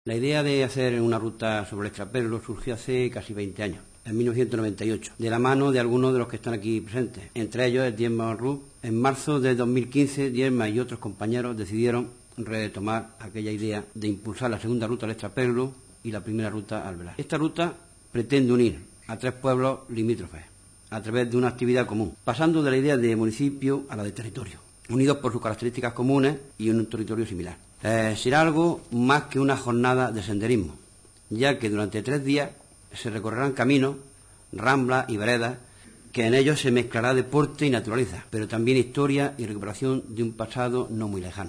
La idea de hacer una ruta sobre el extraperlo surgió hace casi 20 años, en 1998, de la mano de algunos de los que están aquí presentes. Entre ellos es Diezma Rup. En marzo de 2015, Diezma y otros compañeros decidieron retomar aquella idea de impulsar la segunda ruta al extraperlo y la primera ruta al Velar. Esta ruta pretende unir a 3 pueblos limítrofes a través de una actividad común, pasando de la idea de municipio a la de territorio, unidos por sus características comunes y en un territorio similar. Será algo más que una jornada de senderismo, ya que durante 3 días se recorrerán caminos, ramblas y veredas, que en ellos se mezclará deporte y naturaleza, pero también historia y recuperación de un pasado no muy lejano.